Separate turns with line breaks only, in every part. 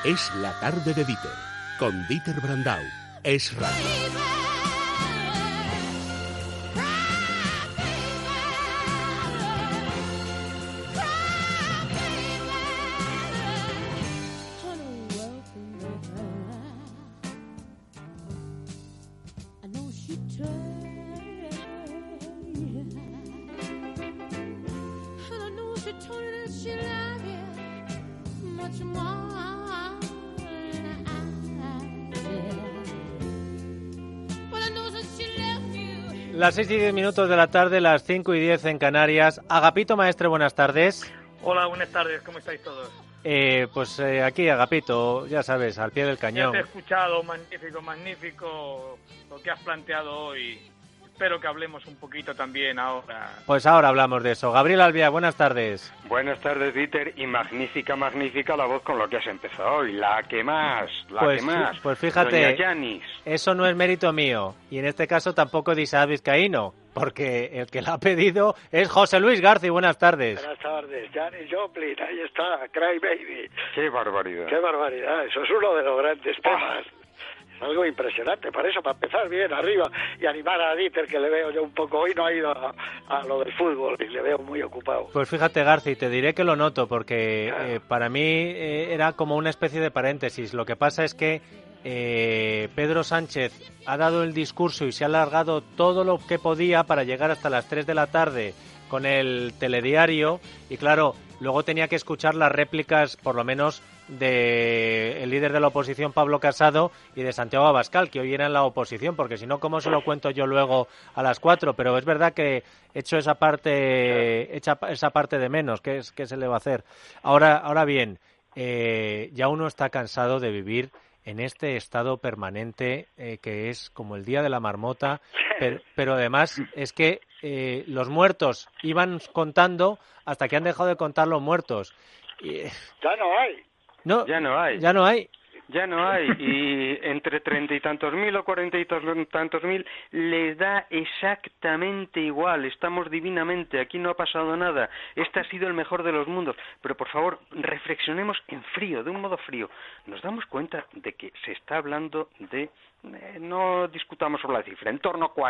Es la tarde de Dieter, con Dieter Brandau. Es radio.
Las 6:10 de la tarde, las 5:10 en Canarias. Agapito Maestre, buenas tardes.
Hola, buenas tardes, ¿cómo estáis todos?
Aquí, Agapito, ya sabes, al pie del cañón.
Ya te he escuchado, magnífico lo que has planteado hoy. Espero que hablemos un poquito también ahora.
Pues ahora hablamos de eso. Gabriel Albiá, buenas tardes.
Buenas tardes, Dieter, y magnífica la voz con lo que has empezado hoy. La que más.
Pues fíjate,
Doña Yanis.
Eso no es mérito mío, y en este caso tampoco de Isaac Vizcaíno, porque el que la ha pedido es José Luis García. Buenas tardes.
Buenas tardes, Janis Joplin, ahí está, Cry Baby.
Qué barbaridad.
Qué barbaridad, eso es uno de los grandes temas. Es algo impresionante, para eso, para empezar bien arriba y animar a Dieter, que le veo yo un poco, hoy no ha ido a lo del fútbol y le veo muy ocupado.
Pues fíjate, Garci, te diré que lo noto, porque para mí era como una especie de paréntesis. Lo que pasa es que Pedro Sánchez ha dado el discurso y se ha alargado todo lo que podía para llegar hasta las 3 de la tarde con el telediario, y claro, luego tenía que escuchar las réplicas, por lo menos, de el líder de la oposición, Pablo Casado, y de Santiago Abascal, que hoy era en la oposición, porque si no, ¿cómo se lo cuento yo luego a las 4? Pero es verdad que he hecho esa parte de menos, ¿qué se le va a hacer? Ahora bien, ya uno está cansado de vivir en este estado permanente que es como el día de la marmota, pero además es que los muertos iban contando hasta que han dejado de contar los muertos.
Ya no hay.
No,
ya no hay.
Ya no hay.
Ya no hay, y entre 30 y tantos mil o 40 y tantos mil les da exactamente igual. Estamos divinamente, aquí no ha pasado nada, este ha sido el mejor de los mundos. Pero por favor, reflexionemos en frío, de un modo frío. Nos damos cuenta de que se está hablando de, no discutamos sobre la cifra, en torno a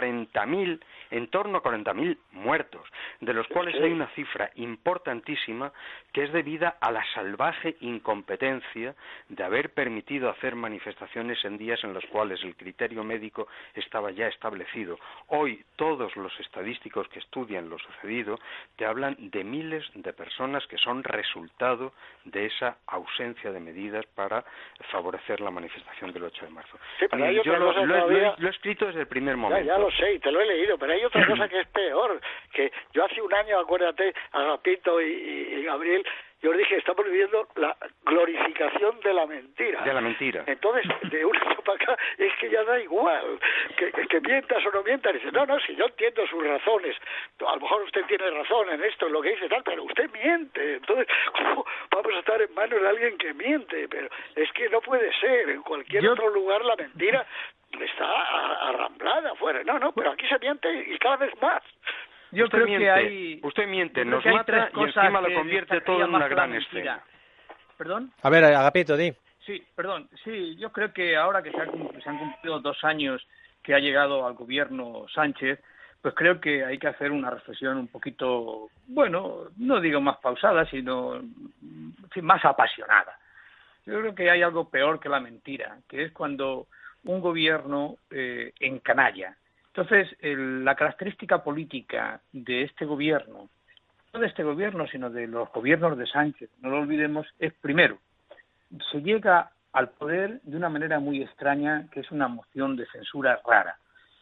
40.000 muertos, de los cuales hay una cifra importantísima que es debida a la salvaje incompetencia de haber permitido hacer manifestaciones en días en los cuales el criterio médico estaba ya establecido. Hoy todos los estadísticos que estudian lo sucedido te hablan de miles de personas que son resultado de esa ausencia de medidas para favorecer la manifestación del 8 de marzo.
Sí, pero hay
yo
otra cosa todavía.
lo he escrito desde el primer momento.
Ya lo sé, y te lo he leído, pero hay otra cosa que es peor, que yo hace un año, acuérdate, Agapito y Gabriel, yo os dije, estamos viviendo la glorificación de la mentira.
De la mentira.
Entonces, de un año para acá, es que ya da igual, que mientas o no mientas. Dice, no, si yo entiendo sus razones, a lo mejor usted tiene razón en esto, en lo que dice tal, pero usted miente. Entonces, ¿cómo vamos a estar en manos de alguien que miente? Pero es que no puede ser, en cualquier otro lugar la mentira está arramblada afuera. No, pero aquí se miente y cada vez más.
Yo creo que
usted miente, nos mata y encima lo convierte todo en una gran escena.
¿Perdón?
A ver, Agapito, di.
Sí, yo creo que ahora que se han cumplido 2 años que ha llegado al gobierno Sánchez, pues creo que hay que hacer una reflexión un poquito, bueno, no digo más pausada, sino más apasionada. Yo creo que hay algo peor que la mentira, que es cuando un gobierno encanalla. Entonces, la característica política de este gobierno, no de este gobierno, sino de los gobiernos de Sánchez, no lo olvidemos, es primero, se llega al poder de una manera muy extraña, que es una moción de censura rara.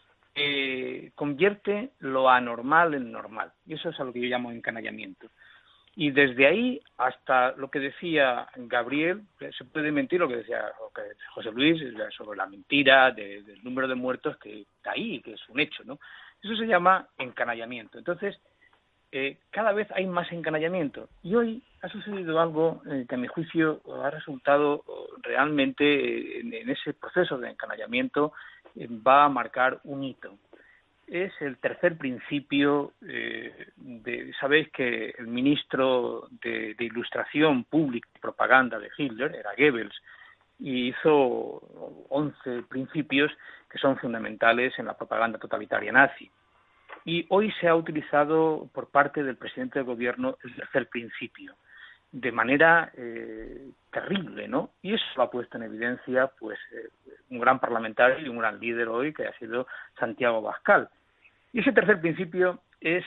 Convierte lo anormal en normal, y eso es a lo que yo llamo encanallamiento. Y desde ahí hasta lo que decía Gabriel, se puede mentir lo que decía José Luis sobre la mentira del número de muertos, que está ahí, que es un hecho, ¿no? Eso se llama encanallamiento. Entonces, cada vez hay más encanallamiento. Y hoy ha sucedido algo que a mi juicio ha resultado realmente en ese proceso de encanallamiento va a marcar un hito. Es el tercer principio sabéis que el ministro de Ilustración Pública y Propaganda de Hitler era Goebbels, y hizo 11 principios que son fundamentales en la propaganda totalitaria nazi. Y hoy se ha utilizado por parte del presidente del gobierno el tercer principio, de manera terrible, ¿no? Y eso lo ha puesto en evidencia pues un gran parlamentario y un gran líder hoy, que ha sido Santiago Abascal. Y ese tercer principio es,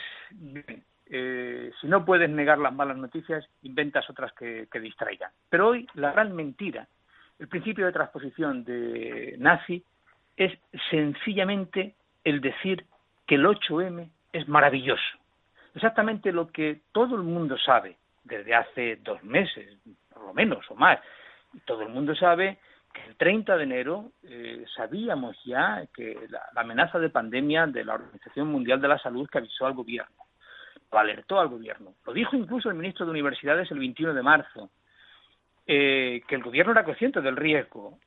si no puedes negar las malas noticias, inventas otras que distraigan. Pero hoy la gran mentira, el principio de transposición de nazi, es sencillamente el decir que el 8M es maravilloso. Exactamente lo que todo el mundo sabe desde hace 2 meses, por lo menos, o más. Y todo el mundo sabe que el 30 de enero sabíamos ya que la amenaza de pandemia de la Organización Mundial de la Salud, que avisó al gobierno, lo alertó al gobierno. Lo dijo incluso el ministro de Universidades el 21 de marzo, que el gobierno era consciente del riesgo,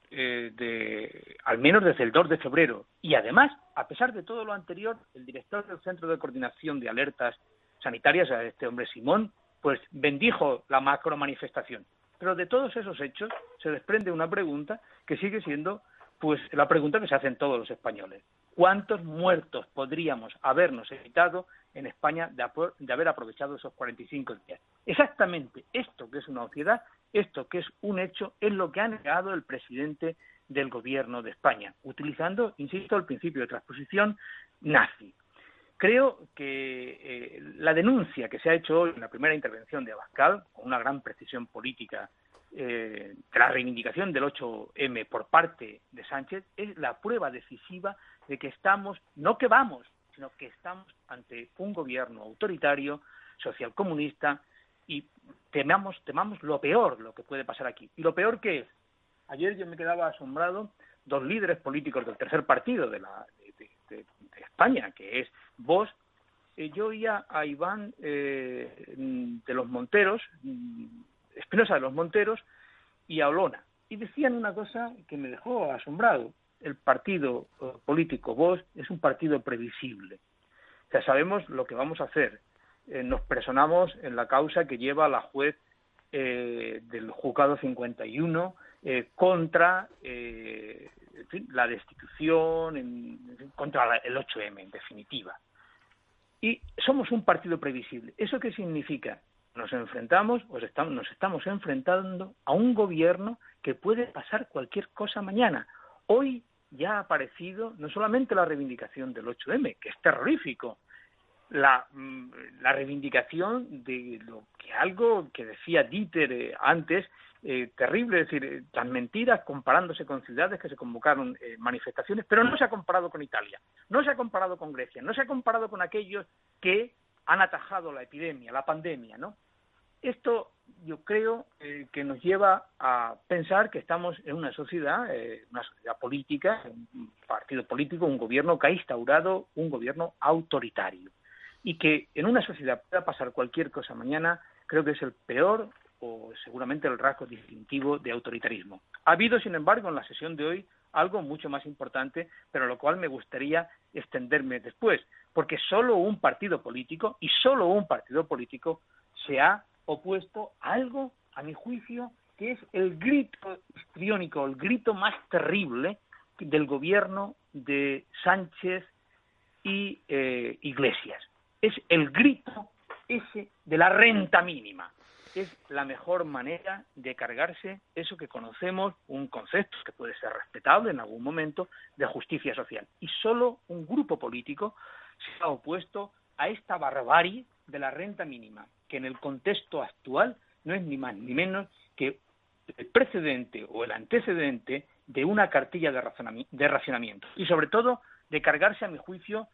al menos desde el 2 de febrero. Y además, a pesar de todo lo anterior, el director del Centro de Coordinación de Alertas Sanitarias, este hombre Simón, pues bendijo la macromanifestación. Pero de todos esos hechos se desprende una pregunta que sigue siendo pues la pregunta que se hacen todos los españoles. ¿Cuántos muertos podríamos habernos evitado en España de haber aprovechado esos 45 días? Exactamente esto que es una obviedad, esto que es un hecho, es lo que ha negado el presidente del gobierno de España, utilizando, insisto, el principio de transposición nazi. Creo que la denuncia que se ha hecho hoy en la primera intervención de Abascal, con una gran precisión política, de la reivindicación del 8M por parte de Sánchez, es la prueba decisiva de que estamos, no que vamos, sino que estamos ante un gobierno autoritario, socialcomunista, y temamos lo peor, lo que puede pasar aquí. ¿Y lo peor qué es? Ayer yo me quedaba asombrado, 2 líderes políticos del tercer partido de España, que es Vox. Yo oía a Iván de los Monteros, Espinosa de los Monteros, y a Olona, y decían una cosa que me dejó asombrado. El partido político Vox es un partido previsible. O sea, sabemos lo que vamos a hacer. Nos personamos en la causa que lleva la juez del Juzgado 51 contra la destitución, contra el 8M, en definitiva. Y somos un partido previsible. ¿Eso qué significa? Nos enfrentamos, nos estamos enfrentando a un gobierno que puede pasar cualquier cosa mañana. Hoy ya ha aparecido no solamente la reivindicación del 8M, que es terrorífico, la reivindicación de algo que decía Dieter antes, terrible, es decir, las mentiras comparándose con ciudades que se convocaron manifestaciones, pero no se ha comparado con Italia, no se ha comparado con Grecia, no se ha comparado con aquellos que han atajado la epidemia, la pandemia, ¿no? Esto yo creo que nos lleva a pensar que estamos en una sociedad política, un partido político, un gobierno que ha instaurado un gobierno autoritario. Y que en una sociedad pueda pasar cualquier cosa mañana, creo que es el peor o seguramente el rasgo distintivo de autoritarismo. Ha habido, sin embargo, en la sesión de hoy algo mucho más importante, pero a lo cual me gustaría extenderme después, porque solo un partido político, y solo un partido político, se ha opuesto a algo, a mi juicio, que es el grito histriónico, el grito más terrible del gobierno de Sánchez y Iglesias. Es el grito ese de la renta mínima. Es la mejor manera de cargarse eso que conocemos, un concepto que puede ser respetable en algún momento, de justicia social. Y solo un grupo político se ha opuesto a esta barbarie de la renta mínima, que en el contexto actual no es ni más ni menos que el precedente o el antecedente de una cartilla de racionamiento. Y sobre todo de cargarse, a mi juicio,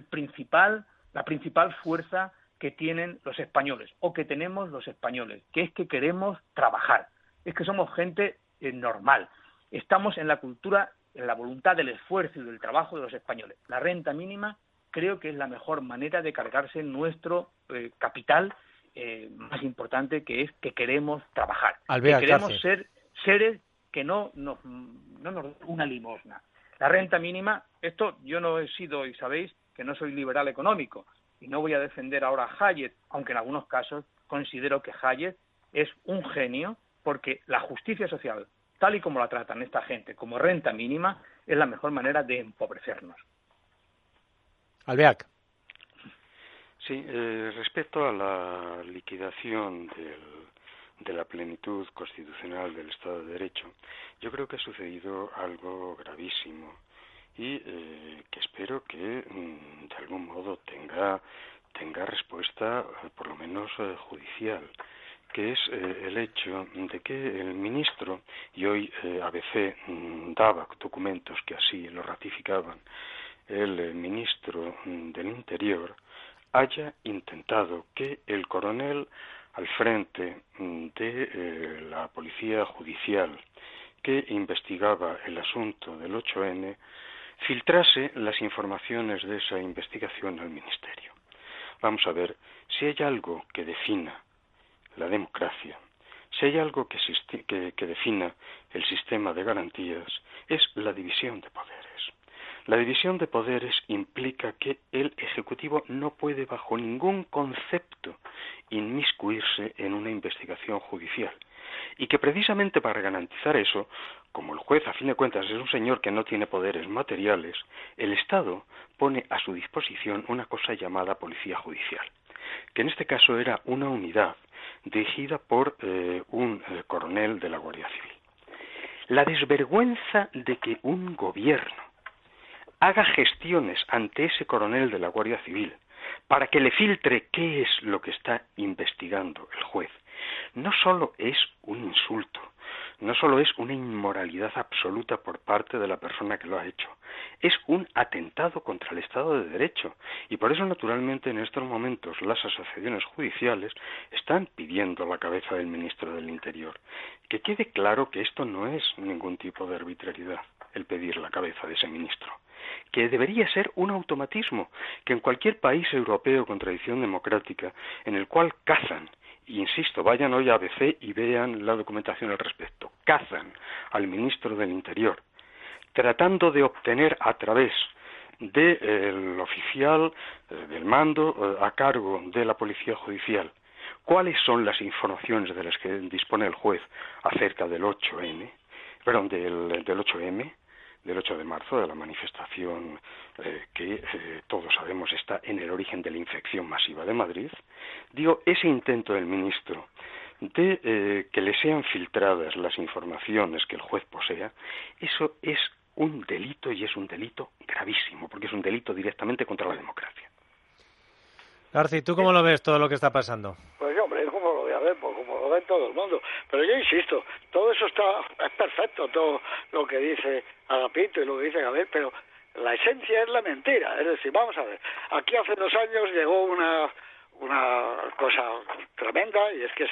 la principal fuerza que tienen los españoles, o que tenemos los españoles, que es que queremos trabajar, es que somos gente normal, estamos en la cultura, en la voluntad del esfuerzo y del trabajo de los españoles. La renta mínima creo que es la mejor manera de cargarse nuestro capital más importante, que es que queremos trabajar, que queremos ser seres que no nos den una limosna. La renta mínima, esto yo no he sido, y sabéis que no soy liberal económico, y no voy a defender ahora a Hayek, aunque en algunos casos considero que Hayek es un genio, porque la justicia social, tal y como la tratan esta gente, como renta mínima, es la mejor manera de empobrecernos.
Alvear.
Sí, respecto a la liquidación de la plenitud constitucional del Estado de Derecho, yo creo que ha sucedido algo gravísimo y que espero que de algún modo tenga respuesta, por lo menos judicial, que es el hecho de que el ministro, y hoy ABC daba documentos que así lo ratificaban, el ministro del Interior haya intentado que el coronel al frente de la Policía Judicial que investigaba el asunto del 8N filtrase las informaciones de esa investigación al Ministerio. Vamos a ver, si hay algo que defina la democracia, si hay algo que defina el sistema de garantías, es la división de poderes. La división de poderes implica que el Ejecutivo no puede bajo ningún concepto inmiscuirse en una investigación judicial y que precisamente para garantizar eso, como el juez a fin de cuentas es un señor que no tiene poderes materiales, el Estado pone a su disposición una cosa llamada Policía Judicial, que en este caso era una unidad dirigida por un coronel de la Guardia Civil. La desvergüenza de que un gobierno haga gestiones ante ese coronel de la Guardia Civil para que le filtre qué es lo que está investigando el juez, no solo es un insulto, no solo es una inmoralidad absoluta por parte de la persona que lo ha hecho, es un atentado contra el Estado de Derecho. Y por eso, naturalmente, en estos momentos las asociaciones judiciales están pidiendo la cabeza del ministro del Interior. Que quede claro que esto no es ningún tipo de arbitrariedad, el pedir la cabeza de ese ministro, que debería ser un automatismo, que en cualquier país europeo con tradición democrática, en el cual cazan, y insisto, vayan hoy a ABC y vean la documentación al respecto, cazan al ministro del Interior, tratando de obtener a través del oficial del mando a cargo de la Policía Judicial cuáles son las informaciones de las que dispone el juez acerca del 8M, perdón, del 8M, del 8 de marzo, de la manifestación que todos sabemos está en el origen de la infección masiva de Madrid. Digo, ese intento del ministro de que le sean filtradas las informaciones que el juez posea, eso es un delito y es un delito gravísimo, porque es un delito directamente contra la democracia.
Garci, ¿tú cómo lo ves todo lo que está pasando?
Pues hombre, ¿cómo lo voy a ver? Pues como lo ven todo el mundo. Pero yo insisto, todo eso es perfecto, todo lo que dice Agapito y lo que dice Gabriel, pero la esencia es la mentira. Es decir, vamos a ver, aquí hace 2 años llegó una cosa tremenda, y es que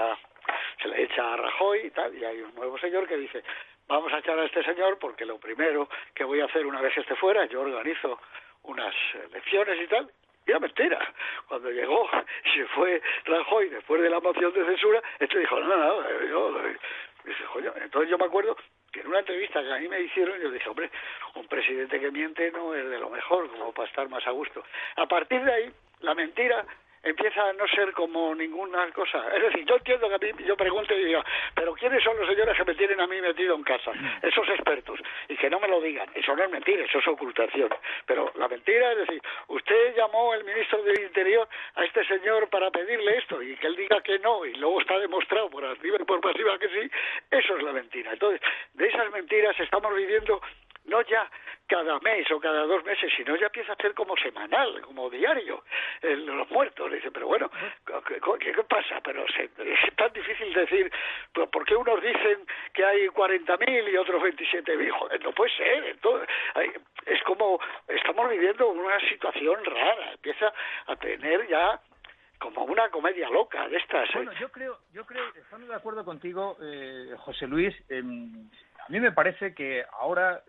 se le echa a Rajoy y tal, y hay un nuevo señor que dice, vamos a echar a este señor porque lo primero que voy a hacer una vez esté fuera, yo organizo unas elecciones y tal. Y era mentira. Cuando llegó y se fue Rajoy después de la moción de censura, este dijo, no, dice, coño. Entonces yo me acuerdo que en una entrevista que a mí me hicieron, yo dije, hombre, un presidente que miente no es de lo mejor, como para estar más a gusto. A partir de ahí, la mentira empieza a no ser como ninguna cosa. Es decir, yo entiendo que a mí, yo pregunto y digo, pero ¿quiénes son los señores que me tienen a mí metido en casa? Esos expertos. Y que no me lo digan. Eso no es mentira, eso es ocultación. Pero la mentira es decir, usted llamó el ministro del Interior a este señor para pedirle esto y que él diga que no y luego está demostrado por activa y por pasiva que sí, eso es la mentira. Entonces, de esas mentiras estamos viviendo no ya cada mes o cada 2 meses, sino ya empieza a ser como semanal, como diario, los muertos. Dice, pero bueno, ¿qué pasa? Pero es tan difícil decir, ¿por qué unos dicen que hay 40.000 y otros 27.000? No puede ser. Entonces, es como, estamos viviendo una situación rara, empieza a tener ya como una comedia loca de estas.
Bueno, yo creo, estando de acuerdo contigo, José Luis, a mí me parece que ahora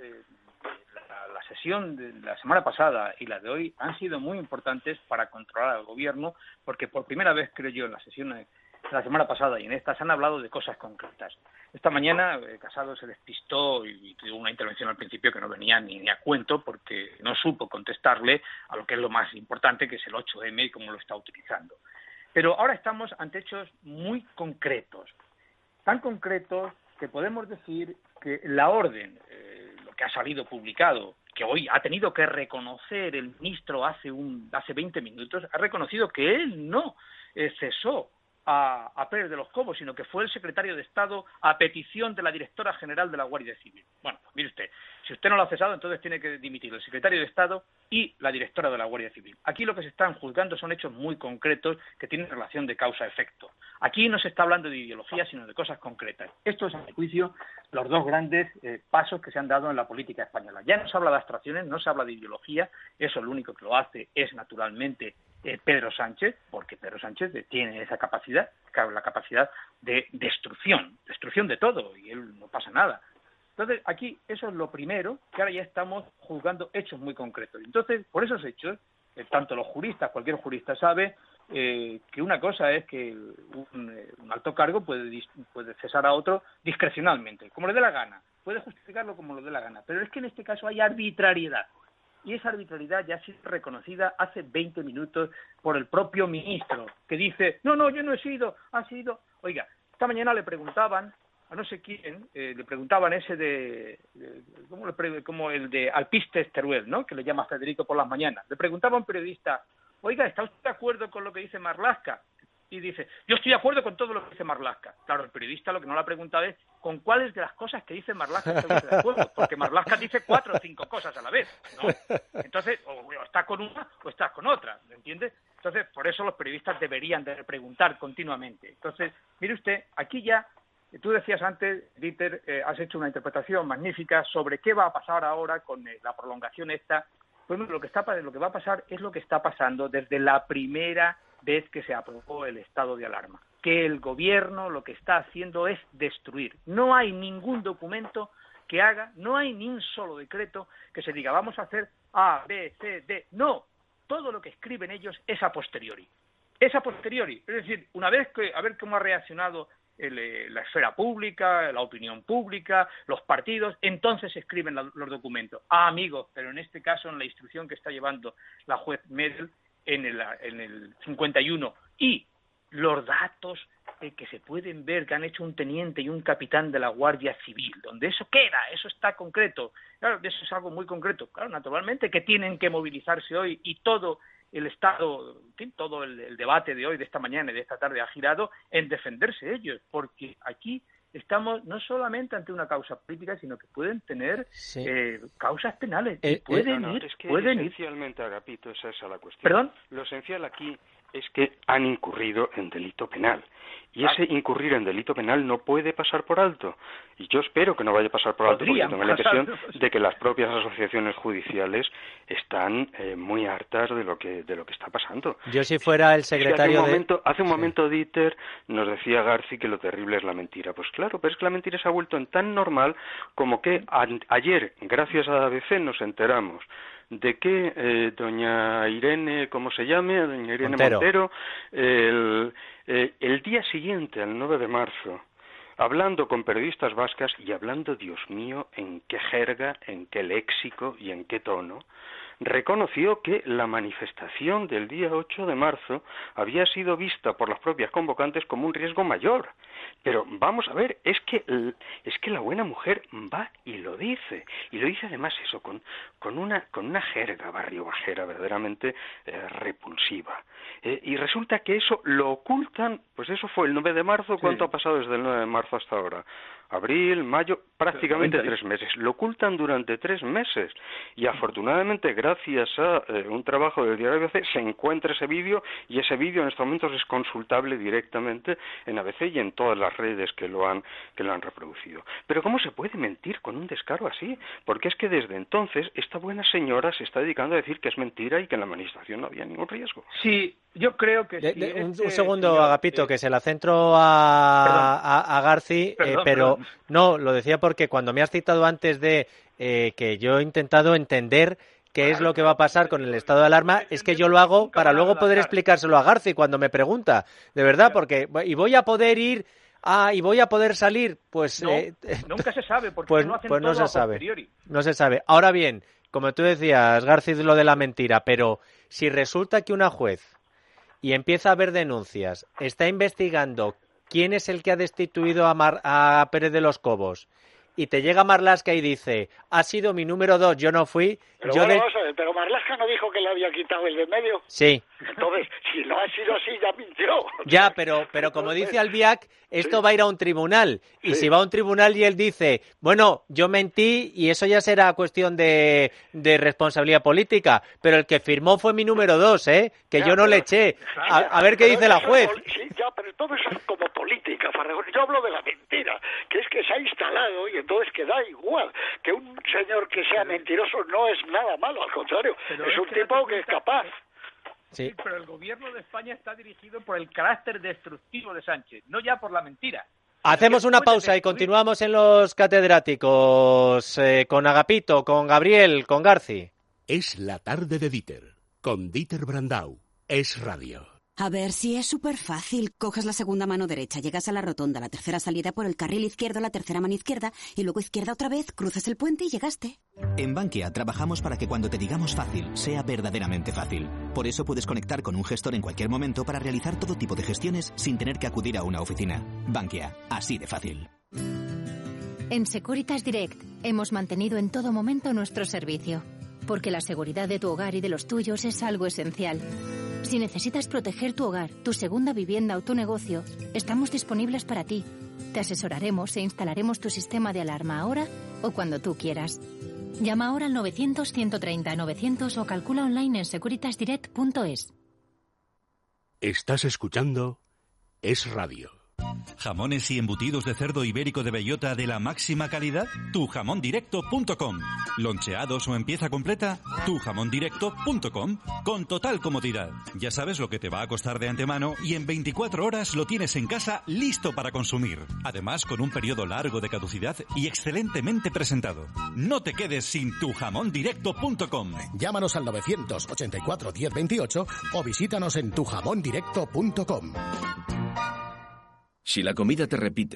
la sesión de la semana pasada y la de hoy han sido muy importantes para controlar al gobierno, porque por primera vez, creo yo, en la sesión de la semana pasada y en esta se han hablado de cosas concretas. Esta mañana Casado se despistó y tuvo una intervención al principio que no venía ni a cuento, porque no supo contestarle a lo que es lo más importante, que es el 8M y cómo lo está utilizando. Pero ahora estamos ante hechos muy concretos, tan concretos que podemos decir que la orden, lo que ha salido publicado, que hoy ha tenido que reconocer el ministro hace 20 minutos, ha reconocido que él no cesó a Pérez de los Cobos, sino que fue el secretario de Estado a petición de la directora general de la Guardia Civil. Bueno, pues mire usted, si usted no lo ha cesado, entonces tiene que dimitir el secretario de Estado y la directora de la Guardia Civil. Aquí lo que se están juzgando son hechos muy concretos que tienen relación de causa-efecto. Aquí no se está hablando de ideología, sino de cosas concretas. Esto es, a mi juicio, los dos grandes pasos que se han dado en la política española. Ya no se habla de abstracciones, no se habla de ideología, eso lo único que lo hace es, naturalmente, Pedro Sánchez, porque Pedro Sánchez tiene esa capacidad, la capacidad de destrucción de todo, y él no pasa nada. Entonces, aquí eso es lo primero, que ahora ya estamos juzgando hechos muy concretos. Entonces, por esos hechos, tanto los juristas, cualquier jurista sabe que una cosa es que un alto cargo puede cesar a otro discrecionalmente, como le dé la gana, puede justificarlo como le dé la gana, pero es que en este caso hay arbitrariedad. Y esa arbitrariedad ya ha sido reconocida hace 20 minutos por el propio ministro, que dice, no, yo no he sido, ha sido... Oiga, esta mañana le preguntaban a no sé quién, le preguntaban ese como el de Alpistes Teruel, ¿no?, que le llama Federico por las mañanas. Le preguntaba a un periodista, oiga, ¿está usted de acuerdo con lo que dice Marlaska? Y dice, yo estoy de acuerdo con todo lo que dice Marlaska. Claro, el periodista lo que no le ha preguntado es con cuáles de las cosas que dice Marlaska está usted de acuerdo, porque Marlaska dice 4 o 5 cosas a la vez, ¿no? Entonces, o estás con una o estás con otra, ¿me entiende? Entonces, por eso los periodistas deberían de preguntar continuamente. Entonces, mire usted, aquí ya, tú decías antes, Dieter, has hecho una interpretación magnífica sobre qué va a pasar ahora con la prolongación esta. Pues lo que va a pasar es lo que está pasando desde la primera vez que se aprobó el estado de alarma, que el gobierno lo que está haciendo es destruir. No hay ningún documento que haga, no hay ni un solo decreto que se diga vamos a hacer A, B, C, D. No, todo lo que escriben ellos es a posteriori. Es a posteriori, es decir, una vez que, a ver cómo ha reaccionado la esfera pública, la opinión pública, los partidos, entonces escriben los documentos. Amigos, pero en este caso, en la instrucción que está llevando la juez Medel, en el 51, y los datos que se pueden ver que han hecho un teniente y un capitán de la Guardia Civil, donde eso queda, eso está concreto. Claro, eso es algo muy concreto. Claro, naturalmente que tienen que movilizarse hoy y todo el Estado, en fin, todo el debate de hoy, de esta mañana y de esta tarde ha girado en defenderse ellos, porque aquí estamos no solamente ante una causa política, sino que pueden tener causas penales. Pueden ir.
Esencialmente, Agapito, esa es la cuestión.
¿Perdón?
Lo esencial aquí es que han incurrido en delito penal. Y ese incurrir en delito penal no puede pasar por alto. Y yo espero que no vaya a pasar por alto, porque tengo la impresión de que las propias asociaciones judiciales están muy hartas de lo que está pasando.
Yo si fuera el secretario
hace un momento Dieter nos decía Garci que lo terrible es la mentira. Pues claro, pero es que la mentira se ha vuelto en tan normal como que ayer, gracias a ABC, nos enteramos de que doña Irene, ¿cómo se llame? Doña Irene Montero, el día siguiente, el 9 de marzo, hablando con periodistas vascas y hablando, Dios mío, en qué jerga, en qué léxico y en qué tono, reconoció que la manifestación del día 8 de marzo había sido vista por las propias convocantes como un riesgo mayor. Pero vamos a ver, es que la buena mujer va y lo dice además eso con una jerga barriobajera verdaderamente repulsiva. Y resulta que eso lo ocultan, pues eso fue el 9 de marzo, ¿cuánto ha pasado desde el 9 de marzo hasta ahora? Abril, mayo, prácticamente 3 meses. Lo ocultan durante 3 meses. Y afortunadamente, gracias a un trabajo del diario ABC, se encuentra ese vídeo, y ese vídeo en estos momentos es consultable directamente en ABC y en todas las redes que lo han reproducido. Pero ¿cómo se puede mentir con un descaro así? Porque es que desde entonces esta buena señora se está dedicando a decir que es mentira y que en la manifestación no había ningún riesgo.
Sí, yo creo que sí.
Un segundo, señor, Agapito, que se la centro a Garci, pero no, lo decía porque cuando me has citado antes de que yo he intentado entender qué es lo que va a pasar con el estado de alarma, es que yo lo hago para luego poder explicárselo a Garci cuando me pregunta, de verdad, porque y voy a poder ir y voy a poder salir, pues
nunca se sabe, porque
pues
no hacen
no
todo
se
a
sabe,
posteriori.
no se sabe. Ahora bien, como tú decías, Garci, lo de la mentira, pero si resulta que una juez y empieza a haber denuncias, está investigando ¿quién es el que ha destituido a Pérez de los Cobos? Y te llega Marlaska y dice, ha sido mi número 2, yo no fui.
Pero bueno, vamos a ver, pero Marlaska no dijo que le había quitado el de medio.
Sí.
Entonces, si no ha sido así, ya mintió.
Ya, pero como dice Albiac, esto va a ir a un tribunal. Y si va a un tribunal y él dice, bueno, yo mentí y eso ya será cuestión de responsabilidad política. Pero el que firmó fue mi número 2, que ya, yo no le eché. A ver qué dice la juez.
Sí, ya, pero todo eso es como política, Farragón. Yo hablo de la mentira, que es que se ha instalado y entonces que da igual. Que un señor que sea mentiroso no es nada malo, al contrario. Pero es un tipo que es capaz.
Sí, pero el gobierno de España está dirigido por el carácter destructivo de Sánchez, no ya por la mentira.
Hacemos una pausa y continuamos en los catedráticos con Agapito, con Gabriel, con Garci.
Es la tarde de Dieter, con Dieter Brandau. Es radio.
A ver, si es súper fácil. Coges la segunda mano derecha, llegas a la rotonda, la tercera salida por el carril izquierdo, la tercera mano izquierda, y luego izquierda otra vez, cruzas el puente y llegaste.
En Bankia trabajamos para que cuando te digamos fácil, sea verdaderamente fácil. Por eso puedes conectar con un gestor en cualquier momento para realizar todo tipo de gestiones sin tener que acudir a una oficina. Bankia, así de fácil.
En Securitas Direct hemos mantenido en todo momento nuestro servicio, porque la seguridad de tu hogar y de los tuyos es algo esencial. Si necesitas proteger tu hogar, tu segunda vivienda o tu negocio, estamos disponibles para ti. Te asesoraremos e instalaremos tu sistema de alarma ahora o cuando tú quieras. Llama ahora al 900-130-900 o calcula online en securitasdirect.es.
Estás escuchando Es Radio.
¿Jamones y embutidos de cerdo ibérico de bellota de la máxima calidad? Tujamondirecto.com. ¿Loncheados o en pieza completa? Tujamondirecto.com. Con total comodidad. Ya sabes lo que te va a costar de antemano y en 24 horas lo tienes en casa listo para consumir. Además, con un periodo largo de caducidad y excelentemente presentado. No te quedes sin tujamondirecto.com.
Llámanos al 984 1028 o visítanos en tujamondirecto.com.
Si la comida te repite,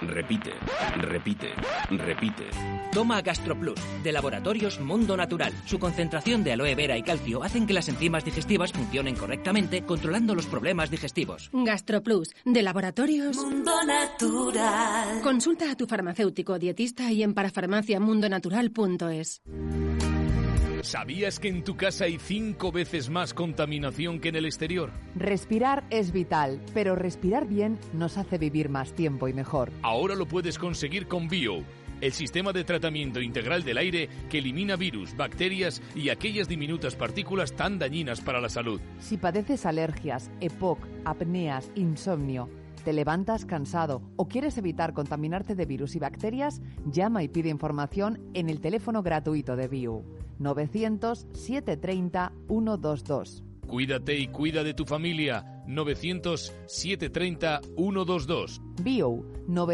Toma GastroPlus, de Laboratorios Mundo Natural. Su concentración de aloe vera y calcio hacen que las enzimas digestivas funcionen correctamente, controlando los problemas digestivos.
GastroPlus, de Laboratorios
Mundo Natural.
Consulta a tu farmacéutico dietista y en parafarmaciamundonatural.es.
¿Sabías que en tu casa hay 5 veces más contaminación que en el exterior?
Respirar es vital, pero respirar bien nos hace vivir más tiempo y mejor.
Ahora lo puedes conseguir con Bio, el sistema de tratamiento integral del aire que elimina virus, bacterias y aquellas diminutas partículas tan dañinas para la salud.
Si padeces alergias, EPOC, apneas, insomnio, te levantas cansado o quieres evitar contaminarte de virus y bacterias, llama y pide información en el teléfono gratuito de Bio, 900-730-122.
Cuídate y cuida de tu familia, 900-730-122.
Bio,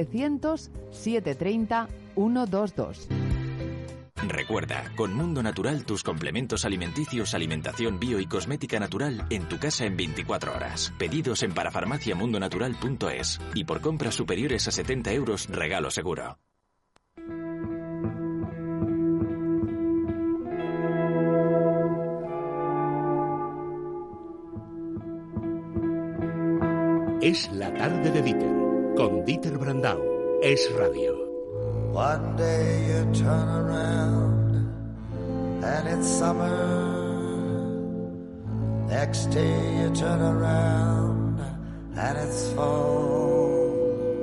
900-730-122.
Recuerda, con Mundo Natural tus complementos alimenticios, alimentación bio y cosmética natural en tu casa en 24 horas. Pedidos en parafarmaciamundonatural.es y por compras superiores a 70 euros, regalo seguro.
Es la tarde de Dieter, con Dieter Brandau. Es radio.
One day you turn around and it's summer. Next day you turn around and it's fall.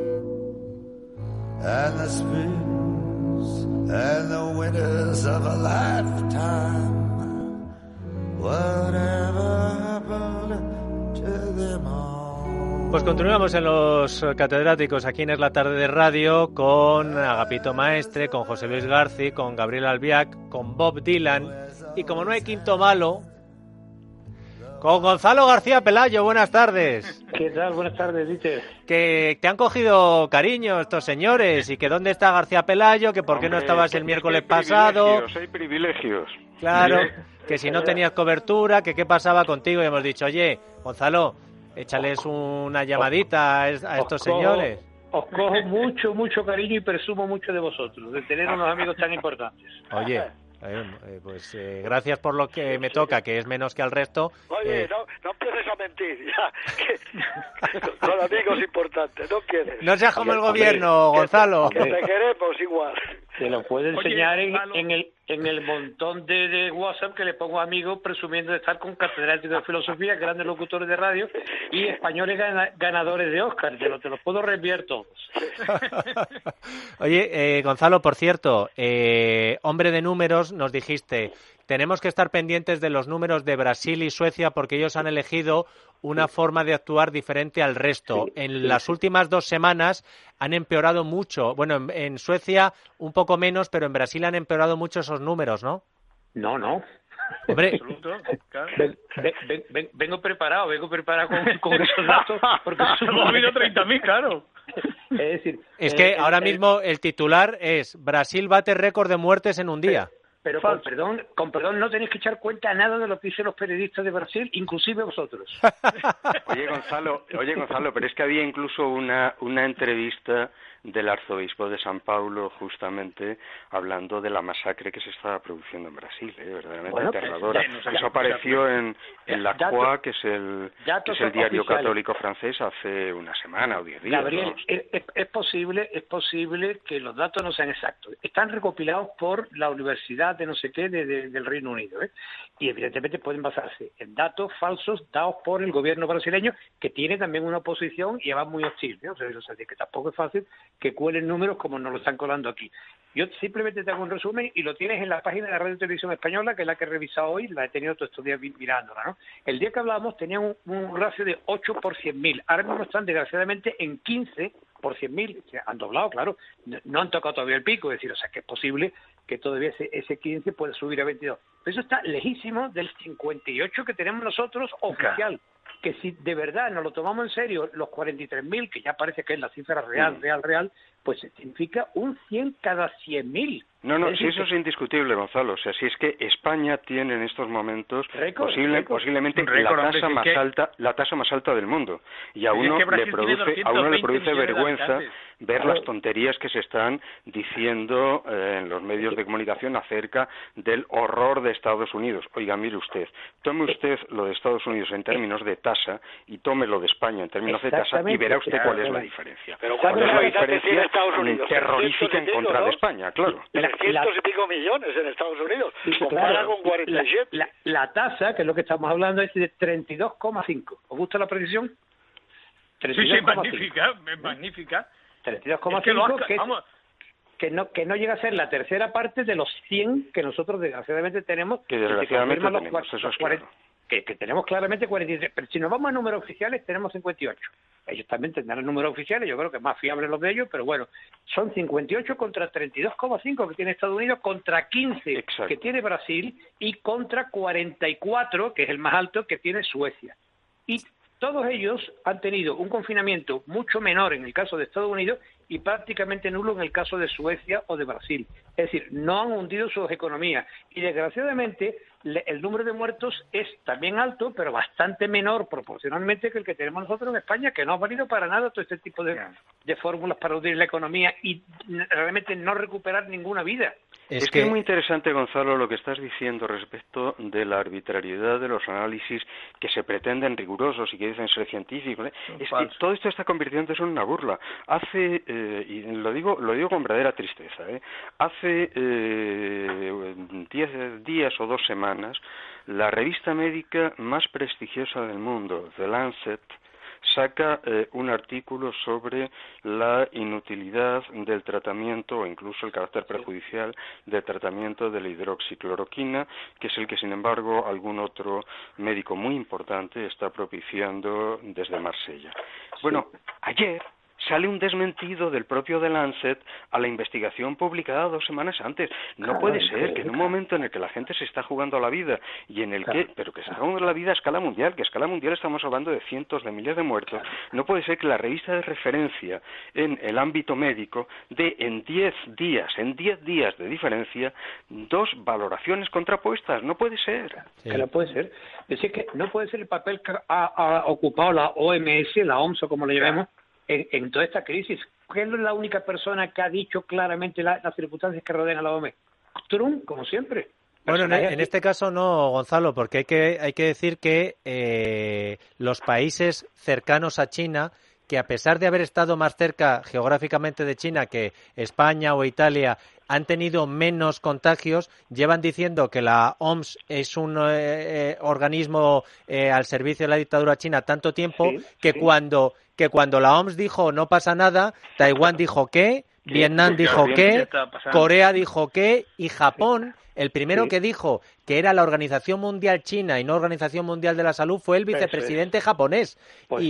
And the springs and the winters of a lifetime. Whatever happened to them all?
Pues continuamos en los catedráticos aquí en Es la Tarde de Radio con Agapito Maestre, con José Luis Garci, con Gabriel Albiac, con Bob Dylan y como no hay quinto malo, con Gonzalo García Pelayo. Buenas tardes.
¿Qué tal? Buenas tardes, Dieter.
Que te han cogido cariño estos señores y que dónde está García Pelayo, que por qué no estabas el miércoles pasado.
Hay privilegios.
Claro, que si no tenías cobertura, que qué pasaba contigo y hemos dicho, oye, Gonzalo, échales una llamadita a estos señores.
Os cojo mucho cariño y presumo mucho de vosotros, de tener unos amigos tan importantes.
Oye, Pues gracias por lo que me toca, que es menos que al resto.
Oye, no empieces a mentir, ya. Con amigos importantes, no empieces.
No seas como el gobierno, Gonzalo.
Que te queremos igual.
Te lo puedo enseñar en el montón de WhatsApp que le pongo a amigos presumiendo de estar con catedráticos de filosofía, grandes locutores de radio y españoles ganadores de Oscar. Te los puedo reenviar todos.
Oye, Gonzalo, por cierto, hombre de números, nos dijiste, tenemos que estar pendientes de los números de Brasil y Suecia porque ellos han elegido una forma de actuar diferente al resto. En las últimas 2 semanas han empeorado mucho. Bueno, en Suecia un poco menos, pero en Brasil han empeorado mucho esos números, ¿no?
No.
Hombre,
vengo preparado con esos datos porque
hemos habido 30.000, claro.
Es decir,
que ahora mismo el titular es Brasil bate récord de muertes en un día.
Pero con perdón, no tenéis que echar cuenta nada de lo que dicen los periodistas de Brasil, inclusive vosotros.
Oye, Gonzalo, pero es que había incluso una entrevista del arzobispo de San Paulo, justamente hablando de la masacre que se estaba produciendo en Brasil, verdaderamente aterradora. Eso apareció en La Croix, que es el diario católico francés, hace una semana o 10 días.
Gabriel, es posible que los datos no sean exactos. Están recopilados por la Universidad de no sé qué del Reino Unido, y evidentemente pueden basarse en datos falsos dados por el gobierno brasileño, que tiene también una oposición y va muy hostil, O sea, que tampoco es fácil que cuelen números como nos lo están colando aquí. Yo simplemente te hago un resumen y lo tienes en la página de la Radio Televisión Española, que es la que he revisado hoy, la he tenido todos estos días mirándola, ¿no? El día que hablábamos tenían un ratio de 8 por 100.000. Ahora mismo están desgraciadamente en 15 por 100.000. Han doblado, claro. No han tocado todavía el pico, es decir, o sea, que es posible que todavía ese 15 pueda subir a 22. Pero eso está lejísimo del 58 que tenemos nosotros oficial. Que si de verdad nos lo tomamos en serio, los 43.000, que ya parece que es la cifra real, pues significa un 100 cada 100.000.
No, si eso es indiscutible, Gonzalo. O sea, si es que España tiene en estos momentos posiblemente la tasa más alta del mundo. Y a uno le produce vergüenza ver las tonterías que se están diciendo en los medios de comunicación acerca del horror de Estados Unidos. Oiga, mire usted, tome usted lo de Estados Unidos en términos de tasa y tome lo de España en términos de tasa y verá usted cuál es la diferencia.
¿Cuál es la diferencia
terrorífica en contra de España? Claro.
300 y pico millones en Estados Unidos, compara con 47.
La tasa, que es lo que estamos hablando, es de 32,5. ¿Os gusta la precisión?
32,5. Sí, magnífica.
32,5, que no llega a ser la tercera parte de los 100 que nosotros desgraciadamente tenemos.
Que desgraciadamente tenemos, eso es claro.
Que tenemos claramente 43, pero si nos vamos a números oficiales tenemos 58. Ellos también tendrán números oficiales, yo creo que es más fiable los de ellos, pero bueno, son 58 contra 32,5 que tiene Estados Unidos, contra 15 que tiene Brasil y contra 44, que es el más alto, que tiene Suecia. Y todos ellos han tenido un confinamiento mucho menor en el caso de Estados Unidos y prácticamente nulo en el caso de Suecia o de Brasil. Es decir, no han hundido sus economías. Y desgraciadamente el número de muertos es también alto, pero bastante menor proporcionalmente que el que tenemos nosotros en España, que no ha valido para nada todo este tipo de fórmulas para hundir la economía y realmente no recuperar ninguna vida.
Es que es muy interesante, Gonzalo, lo que estás diciendo respecto de la arbitrariedad de los análisis que se pretenden rigurosos y que dicen ser científicos. Es que todo esto está convirtiéndose en una burla. Hace, y lo digo con verdadera tristeza, hace 10 días o 2 semanas, la revista médica más prestigiosa del mundo, The Lancet, saca un artículo sobre la inutilidad del tratamiento o incluso el carácter perjudicial del tratamiento de la hidroxicloroquina, que es el que, sin embargo, algún otro médico muy importante está propiciando desde Marsella. Bueno, ayer sale un desmentido del propio The Lancet a la investigación publicada 2 semanas antes. No puede ser que en un momento en el que la gente se está jugando la vida y en el pero que se está jugando la vida a escala mundial, que a escala mundial estamos hablando de cientos de miles de muertos, no puede ser que la revista de referencia en el ámbito médico dé en 10 días de diferencia 2 valoraciones contrapuestas. No puede ser.
Que no puede ser. Es decir, que no puede ser el papel que ha ocupado la OMS, la OMS o como le llamemos, en toda esta crisis. ¿Quién es la única persona que ha dicho claramente las circunstancias que rodean a la OMS? Trump, como siempre.
Bueno, en este caso no, Gonzalo, porque hay que decir que los países cercanos a China, que a pesar de haber estado más cerca geográficamente de China que España o Italia, han tenido menos contagios, llevan diciendo que la OMS es un organismo al servicio de la dictadura china tanto tiempo que cuando la OMS dijo no pasa nada, Taiwán dijo que, Vietnam dijo que, Corea dijo que, y Japón, el primero que dijo que era la Organización Mundial China y no Organización Mundial de la Salud fue el vicepresidente japonés.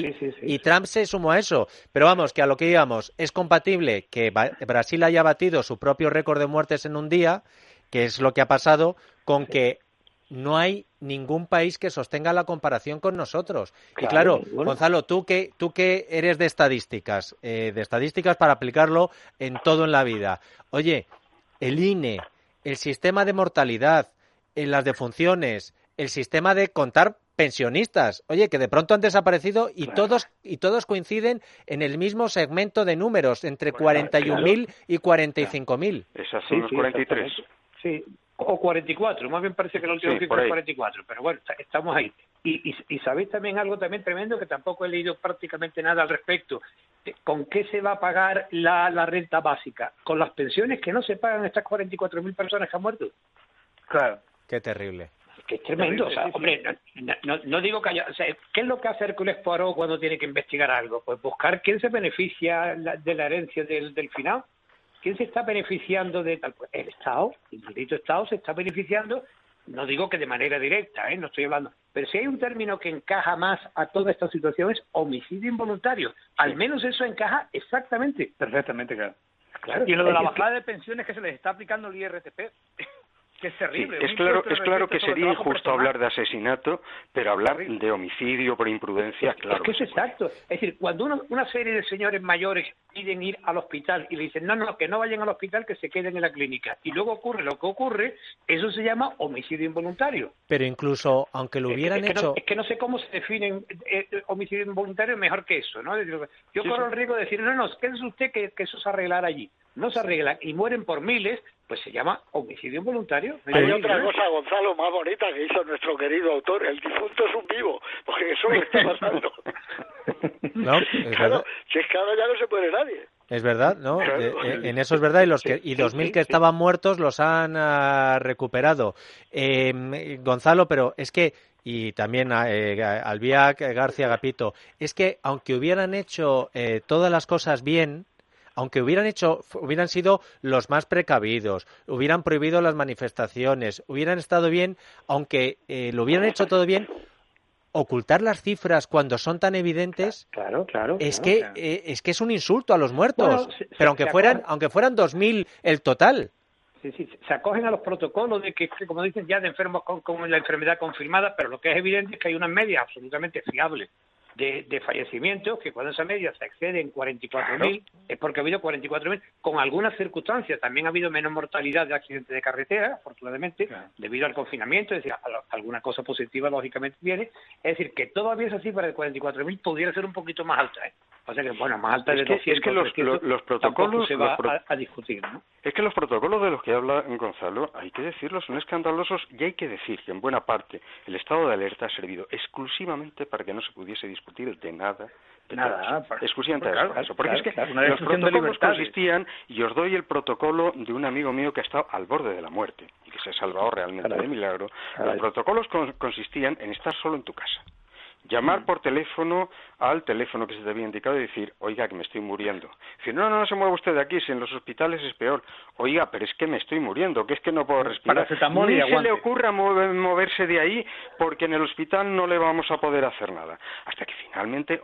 Y Trump se sumó a eso. Pero vamos, que a lo que íbamos, es compatible que Brasil haya batido su propio récord de muertes en un día, que es lo que ha pasado, con que no hay ningún país que sostenga la comparación con nosotros. Y claro, Gonzalo, tú que eres de estadísticas para aplicarlo en todo en la vida. Oye, el INE, el sistema de mortalidad, las defunciones, el sistema de contar pensionistas, oye, que de pronto han desaparecido y todos coinciden en el mismo segmento de números, entre 41.000 y 45.000.
Esas son los 43.
Sí, o 44, más bien parece que el último cifra es 44, pero bueno, estamos ahí. Y sabéis también algo también tremendo, que tampoco he leído prácticamente nada al respecto. ¿Con qué se va a pagar la renta básica? ¿Con las pensiones que no se pagan estas 44.000 personas que han muerto?
Claro. Qué terrible.
Que es tremendo, o sea, hombre, no digo que haya... O sea, ¿qué es lo que hace Hércules Poirot cuando tiene que investigar algo? Pues buscar quién se beneficia de la herencia del final. ¿Quién se está beneficiando de tal? Pues el Estado, el maldito Estado se está beneficiando, no digo que de manera directa, no estoy hablando, pero si hay un término que encaja más a toda esta situación es homicidio involuntario. Al menos eso encaja exactamente.
Perfectamente,
claro.
Y lo de la bajada de pensiones que se les está aplicando el IRTP, que es terrible.
Sí, es claro que sería injusto hablar de asesinato, pero hablar de homicidio por imprudencia, claro.
Es que es exacto. Es decir, cuando una serie de señores mayores piden ir al hospital y le dicen, no, que no vayan al hospital, que se queden en la clínica, y luego ocurre lo que ocurre, eso se llama homicidio involuntario.
Pero incluso, aunque lo hubieran hecho...
Es que no sé cómo se define homicidio involuntario mejor que eso, ¿no? Yo corro el riesgo de decir, no, quédese usted que eso se arreglará allí. No se arregla y mueren por miles, pues se llama homicidio involuntario.
Hay otra cosa, Gonzalo, más bonita que hizo nuestro querido autor, el difunto es un vivo, porque eso le está pasando.
No,
claro, si es que ahora ya no se muere nadie.
Es verdad, ¿no? En eso es verdad, y 2.000 que estaban muertos los han recuperado. Gonzalo, pero es que, y también Albiac, García Agapito, es que aunque hubieran hecho todas las cosas bien, aunque hubieran sido los más precavidos, hubieran prohibido las manifestaciones, hubieran estado bien, aunque lo hubieran hecho todo bien, ocultar las cifras cuando son tan evidentes,
claro,
es que es un insulto a los muertos. Bueno, pero aunque fueran 2.000 el total.
Sí, se acogen a los protocolos de que, como dicen, ya de enfermos con la enfermedad confirmada, pero lo que es evidente es que hay una media absolutamente fiable de fallecimientos, que cuando esa media se excede en 44.000, es porque ha habido 44.000, con algunas circunstancias. También ha habido menos mortalidad de accidentes de carretera, afortunadamente, debido al confinamiento, es decir, alguna cosa positiva lógicamente viene. Es decir, que todavía esa cifra de 44.000 pudiera ser un poquito más alta, O sea que, bueno, más alta de 200.
Es que los protocolos
se va a discutir, ¿no?
Es que los protocolos de los que habla Gonzalo, hay que decirlo, son escandalosos, y hay que decir que en buena parte el estado de alerta ha servido exclusivamente para que no se pudiese discutir de nada. Exclusivamente de eso. Porque es que los protocolos consistían, y os doy el protocolo de un amigo mío que ha estado al borde de la muerte y que se ha salvado realmente de milagro. Los protocolos consistían en estar solo en tu casa. Llamar por teléfono al teléfono que se te había indicado y decir, oiga, que me estoy muriendo. Decir, no se mueva usted de aquí, si en los hospitales es peor. Oiga, pero es que me estoy muriendo, que es que no puedo respirar. Ni se le ocurra moverse de ahí, porque en el hospital no le vamos a poder hacer nada. Hasta que finalmente,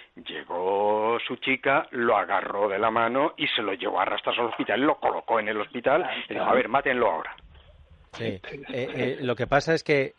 llegó su chica, lo agarró de la mano y se lo llevó a arrastrar al hospital, lo colocó en el hospital y dijo, a ver, mátenlo ahora.
Sí, lo que pasa es que...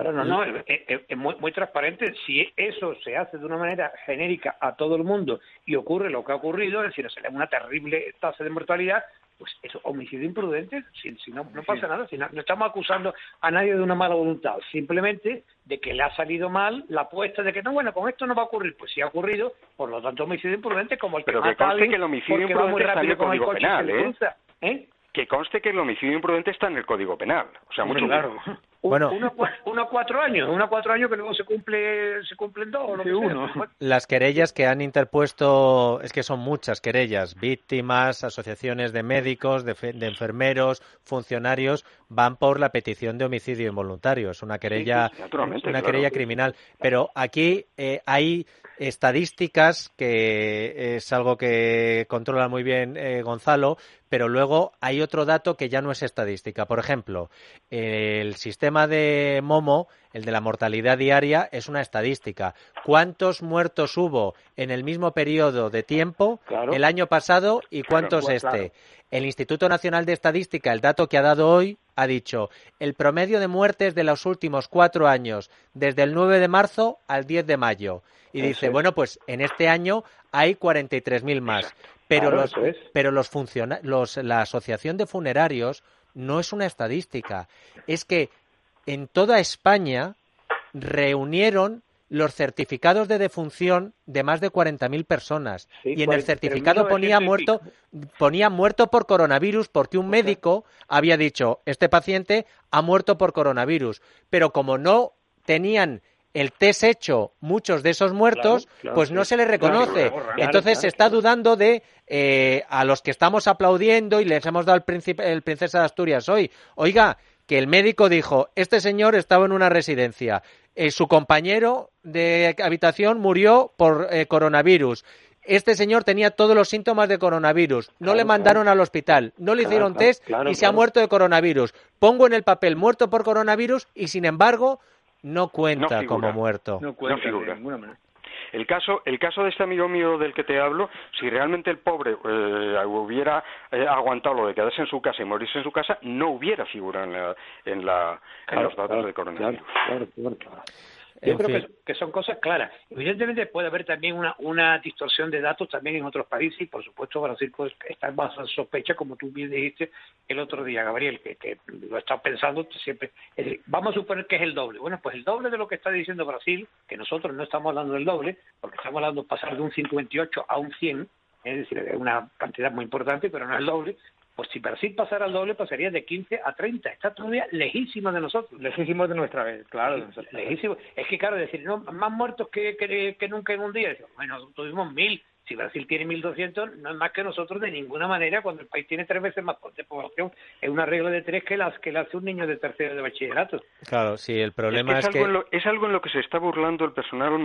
es muy transparente. Si eso se hace de una manera genérica a todo el mundo y ocurre lo que ha ocurrido, es decir, se le da una terrible tasa de mortalidad, pues eso, homicidio imprudente, si no pasa nada, si no estamos acusando a nadie de una mala voluntad, simplemente de que le ha salido mal la apuesta de que con esto no va a ocurrir, pues sí ha ocurrido, por lo tanto homicidio imprudente como el que
mata a alguien, que el homicidio imprudente está en el Código Penal, Que conste que el homicidio imprudente está en el Código Penal, o sea, mucho
claro.
Bueno,
uno a 4 años que luego se cumplen 2 o lo que sea.
Las querellas que han interpuesto, es que son muchas querellas, víctimas, asociaciones de médicos, de enfermeros, funcionarios, van por la petición de homicidio involuntario. Es una querella, querella criminal. Pero aquí hay estadísticas, que es algo que controla muy bien Gonzalo, pero luego hay otro dato que ya no es estadística. Por ejemplo, el sistema de Momo, el de la mortalidad diaria, es una estadística. ¿Cuántos muertos hubo en el mismo periodo de tiempo el año pasado y cuántos este? El Instituto Nacional de Estadística, el dato que ha dado hoy, ha dicho el promedio de muertes de los últimos 4 años, desde el 9 de marzo al 10 de mayo. Y dice, bueno, pues en este año hay 43.000 más. Pero la Asociación de Funerarios no es una estadística. Es que en toda España reunieron los certificados de defunción de más de 40.000 personas. Y en el certificado ponía muerto por coronavirus, porque un médico había dicho, este paciente ha muerto por coronavirus. Pero como no tenían el test hecho, muchos de esos muertos, pues no se les reconoce. Entonces se está dudando de a los que estamos aplaudiendo y les hemos dado el Princesa de Asturias hoy. Oiga, que el médico dijo, este señor estaba en una residencia, su compañero de habitación murió por coronavirus. Este señor tenía todos los síntomas de coronavirus. No le mandaron al hospital, no le hicieron test y se ha muerto de coronavirus. Pongo en el papel muerto por coronavirus y, sin embargo, no cuenta como muerto.
No figura. El caso de este amigo mío del que te hablo, si realmente el pobre hubiera aguantado lo de quedarse en su casa y morirse en su casa, no hubiera figurado en los datos de coronavirus.
Claro. Yo creo que son cosas claras. Evidentemente puede haber también una distorsión de datos también en otros países y, por supuesto, Brasil pues está más en sospecha, como tú bien dijiste el otro día, Gabriel, que lo he estado pensando siempre. Es decir, vamos a suponer que es el doble. Bueno, pues el doble de lo que está diciendo Brasil, que nosotros no estamos hablando del doble, porque estamos hablando de pasar de un 58 a un 100, es decir, es una cantidad muy importante, pero no es el doble. Pues si Brasil pasara al doble, pasaría de 15 a 30. Está todavía lejísimo de nosotros.
Lejísimo de nuestra vez, claro.
Lejísimo. Es que, claro, decir, no, más muertos que nunca en un día. Bueno, tuvimos 1.000. Si Brasil tiene 1.200, no es más que nosotros de ninguna manera, cuando el país tiene 3 veces más de población. Es una regla de 3 que la hace un niño de tercero de bachillerato.
Claro, sí, el problema es que...
Es algo en lo que se está burlando el personal,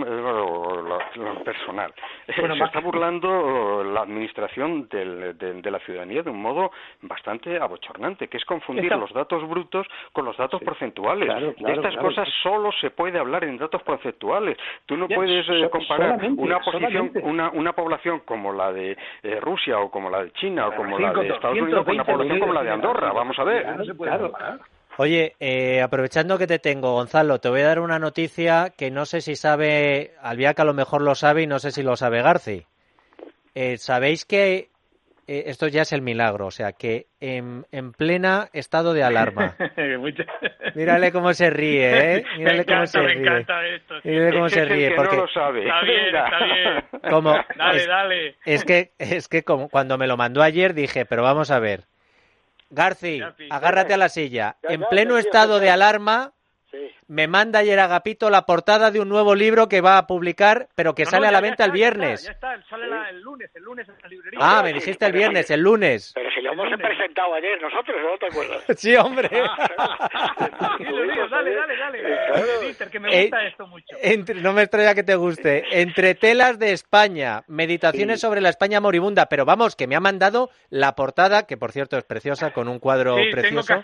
se está burlando la administración de la ciudadanía de un modo bastante abochornante, que es confundir los datos brutos con los datos porcentuales. De estas cosas solo se puede hablar en datos porcentuales. Tú no puedes comparar una población como la de Rusia o como la de China o como la de Estados Unidos con una población como la de Andorra. Vamos a ver.
Oye, aprovechando que te tengo, Gonzalo, te voy a dar una noticia que no sé si sabe, Albiac a lo mejor lo sabe y no sé si lo sabe Garci. Sabéis que esto ya es el milagro, o sea, que en plena estado de alarma. Mírale cómo se ríe, ¿eh? Mírale cómo se ríe.
Me encanta esto.
Mírale cómo se ríe.
Porque no lo sabe.
Está bien.
Como,
dale.
Es que como cuando me lo mandó ayer dije, pero vamos a ver. Garci, agárrate a la silla. En pleno estado de alarma... Me manda ayer Agapito la portada de un nuevo libro que va a publicar, pero que sale a la venta el viernes.
Ya está, sale el lunes en la librería.
Ah, me dijiste el viernes, el lunes.
Pero si lo hemos presentado ayer nosotros, ¿no te acuerdas?
Sí, hombre.
Dale. Dieter, que me gusta esto mucho.
No me extraña que te guste. Entre telas de España, meditaciones sobre la España moribunda, pero vamos, que me ha mandado la portada, que por cierto es preciosa, con un cuadro precioso.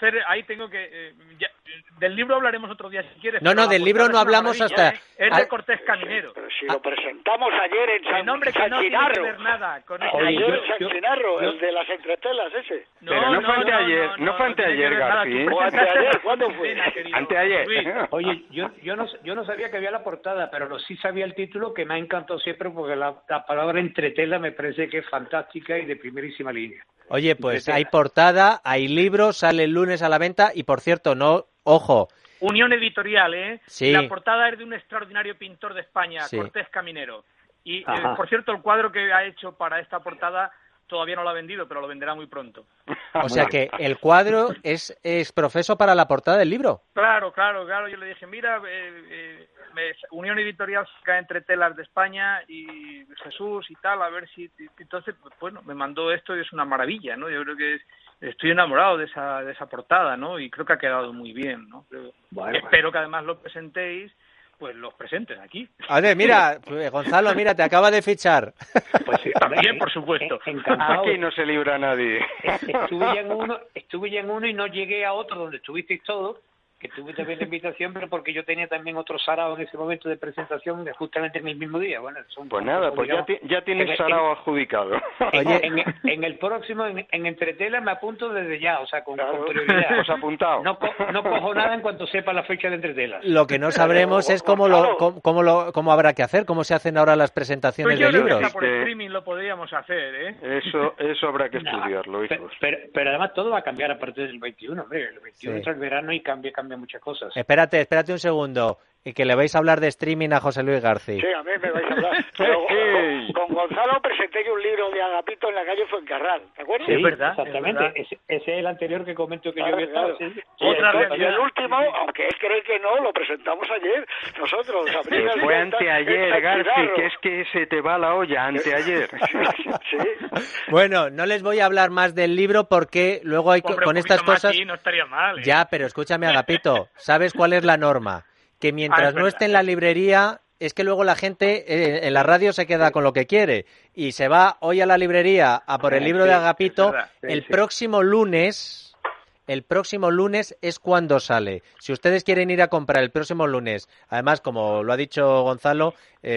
Del libro hablaremos otro día si quieres.
No, del libro no hablamos hasta...
Es de Cortés Caminero.
Pero si lo presentamos ayer en San
no
Chinarro.
Tiene que ver nada con eso.
Ayer en San Chinarro, el de las entretelas ese.
Pero no fue anteayer, García.
¿O anteayer? ¿Cuándo fue?
Anteayer.
Oye, yo no sabía que había la portada, pero sí sabía el título, que me ha encantado siempre, porque la palabra entretela me parece que es fantástica y de primerísima línea.
Oye, pues hay portada, hay libro, sale el lunes a la venta y, por cierto, ojo.
Unión Editorial, ¿eh?
Sí.
La portada es de un extraordinario pintor de España, Cortés Caminero. Y, por cierto, el cuadro que ha hecho para esta portada todavía no lo ha vendido, pero lo venderá muy pronto.
O sea que el cuadro es profeso para la portada del libro.
Claro. Yo le dije, mira, Unión Editorial saca Entre Telas de España y Jesús y tal, a ver si... Entonces, pues, bueno, me mandó esto y es una maravilla, ¿no? Yo creo que estoy enamorado de esa portada, ¿no? Y creo que ha quedado muy bien, ¿no? Espero que además lo presentéis, pues los presentes aquí.
Oye, mira, Gonzalo, mira, te acaba de fichar.
Pues sí,
también, por supuesto.
Encantado.
Aquí no se libra nadie.
Estuve ya en uno y no llegué a otro donde estuvisteis todos, que tuve también la invitación, pero porque yo tenía también otro sarao en ese momento de presentación, justamente en el mismo día. Bueno,
pues nada, pues ya tienes sarao adjudicado.
En el próximo, en Entretela, me apunto desde ya, o sea, con prioridad.
Os apuntado.
No cojo nada en cuanto sepa la fecha de Entretela.
Lo que no sabremos es cómo habrá que hacer, cómo se hacen ahora las presentaciones de libros.
Pues por streaming lo podríamos hacer, ¿eh?
Eso habrá que estudiarlo, hijos.
Pero además todo va a cambiar a partir del 21, hombre. El 21 entra el verano y cambia muchas cosas.
Espérate un segundo, y que le vais a hablar de streaming a José Luis García.
Sí, a mí me vais a hablar. Pero, con Gonzalo presenté yo un libro de Agapito en la calle Fuencarral, ¿te acuerdas?
Sí, es verdad, exactamente. Ese es el anterior que comento que yo había estado. Sí.
Y el último, aunque él cree que no, lo presentamos ayer. Nosotros,
fue anteayer, García, que es que se te va la olla, anteayer.
Sí.
Bueno, no les voy a hablar más del libro porque luego hay con estas cosas...
Sí, no estaría mal, ¿eh?
Ya, pero escúchame, Agapito, ¿sabes cuál es la norma? Que mientras no esté en la librería, es que luego la gente en la radio se queda con lo que quiere y se va hoy a la librería a por el libro de Agapito. El próximo lunes es cuando sale. Si ustedes quieren ir a comprar el próximo lunes, además, como lo ha dicho Gonzalo,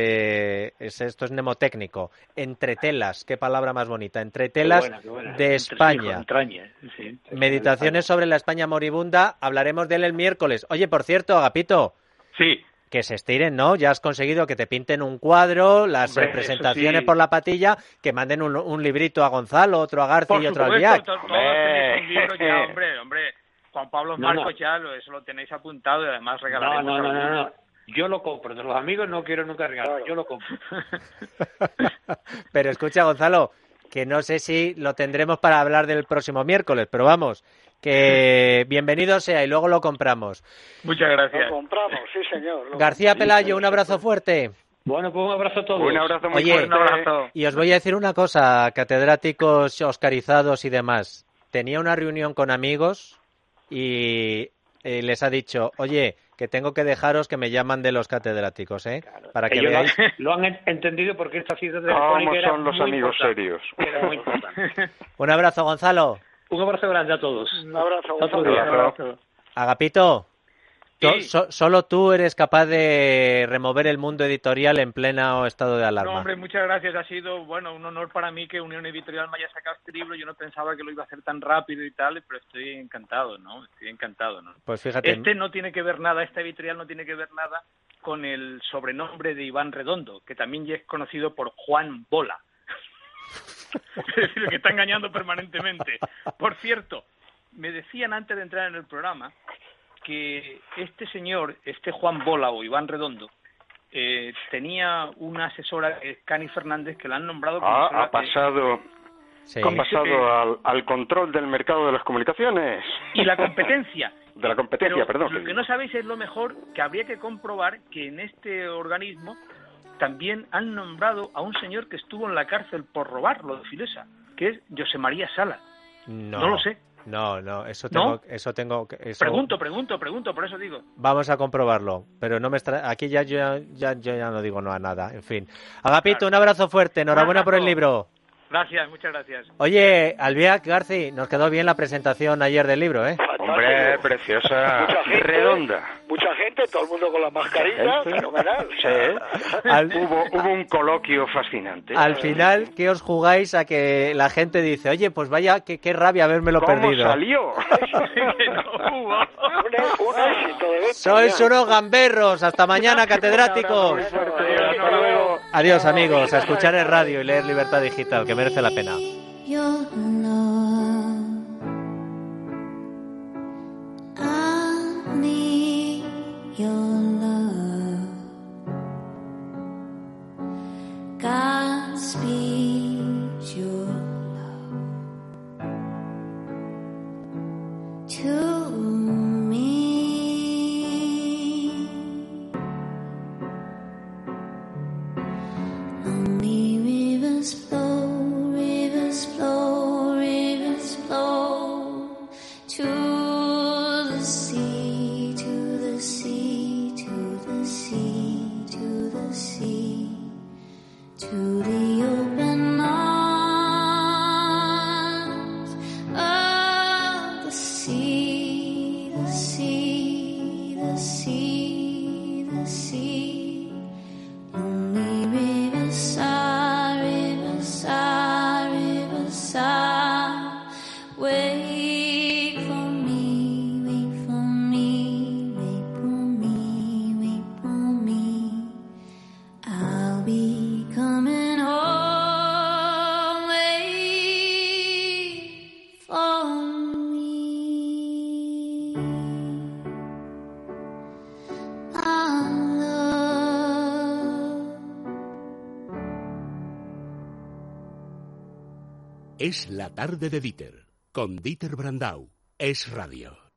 esto es mnemotécnico, Entre Telas, qué palabra más bonita, Entre Telas de España. Meditaciones sobre la España moribunda, hablaremos de él el miércoles. Oye, por cierto, Agapito.
Sí.
Que se estiren, ¿no? Ya has conseguido que te pinten un cuadro, las presentaciones por la patilla, que manden un librito a Gonzalo, otro a García y otro al Viac.
Todos tenéis un libro ya, hombre. Juan Pablo Marcos ya, eso lo tenéis apuntado y además regalaremos.
No. Yo lo compro. De los amigos no quiero nunca regalar. Yo lo compro.
Pero escucha, Gonzalo, que no sé si lo tendremos para hablar del próximo miércoles, pero vamos, que bienvenido sea y luego lo compramos.
Muchas gracias.
Lo compramos, sí, señor.
García Pelayo, un abrazo fuerte.
Bueno, pues un abrazo a todos.
Un abrazo muy
fuerte.
Oye,
y os voy a decir una cosa, catedráticos oscarizados y demás. Tenía una reunión con amigos y les ha dicho, oye, que tengo que dejaros, que me llaman de los catedráticos, ¿eh?
Claro.
Para que veáis.
Lo han entendido porque esta cita telefónica era
son los amigos serios.
Era muy importante.
Un abrazo, Gonzalo.
Un abrazo grande a todos.
Un abrazo.
Agapito,
sí.
Solo tú eres capaz de remover el mundo editorial en pleno estado de alarma.
No, hombre, muchas gracias. Ha sido, un honor para mí que Unión Editorial me haya sacado este libro. Yo no pensaba que lo iba a hacer tan rápido y tal, pero estoy encantado, ¿no?
Pues fíjate.
Esta editorial no tiene que ver nada con el sobrenombre de Iván Redondo, que también ya es conocido por Juan Bola. Es decir, que está engañando permanentemente. Por cierto, me decían antes de entrar en el programa que este señor, Juan Bola o Iván Redondo, tenía una asesora, Cani Fernández, que la han nombrado como
ha pasado al control del mercado de las comunicaciones.
Y la competencia.
De la competencia, perdón.
Lo que no sabéis es lo mejor, que habría que comprobar que en este organismo también han nombrado a un señor que estuvo en la cárcel por robar lo de Filesa, que es José María Sala.
No
lo sé.
No, eso tengo.
Pregunto, por eso digo.
Vamos a comprobarlo, pero no me aquí yo ya no digo no a nada, en fin. Agapito, un abrazo fuerte, enhorabuena por el libro.
Gracias, muchas gracias.
Oye, Albiac, Garci, nos quedó bien la presentación ayer del libro, ¿eh?
Hombre, preciosa, redonda.
Mucha gente, todo el mundo con la mascarilla, fenomenal.
Sí. Hubo un coloquio fascinante.
Al final, ¿qué os jugáis a que la gente dice, oye, pues vaya, qué rabia habérmelo perdido?
¿Cómo salió?
Un éxito de venta.
Sois unos gamberros. Hasta mañana, catedráticos. Adiós, amigos. A escuchar el radio y leer Libertad Digital, que merece la pena.
God speaks your love. inside. Wait for me, wait for me, wait for me, wait for me. I'll be coming home. Wait for me.
Es la tarde de Dieter, con Dieter Brandau. Es Radio.